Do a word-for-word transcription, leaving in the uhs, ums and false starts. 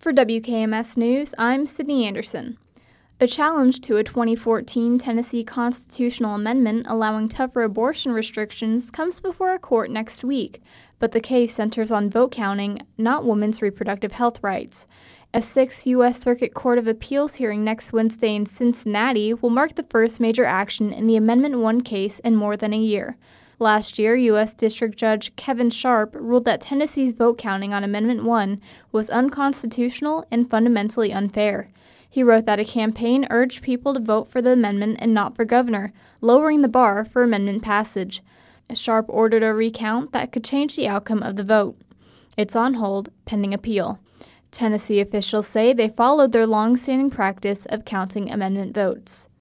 For W K M S News, I'm Sydney Anderson. A challenge to a twenty fourteen Tennessee constitutional amendment allowing tougher abortion restrictions comes before a court next week, but the case centers on vote counting, not women's reproductive health rights. A sixth U S Circuit Court of Appeals hearing next Wednesday in Cincinnati will mark the first major action in the Amendment one case in more than a year. Last year, U S District Judge Kevin Sharp ruled that Tennessee's vote counting on Amendment one was unconstitutional and fundamentally unfair. He wrote that a campaign urged people to vote for the amendment and not for governor, lowering the bar for amendment passage. Sharp ordered a recount that could change the outcome of the vote. It's on hold, pending appeal. Tennessee officials say they followed their long-standing practice of counting amendment votes.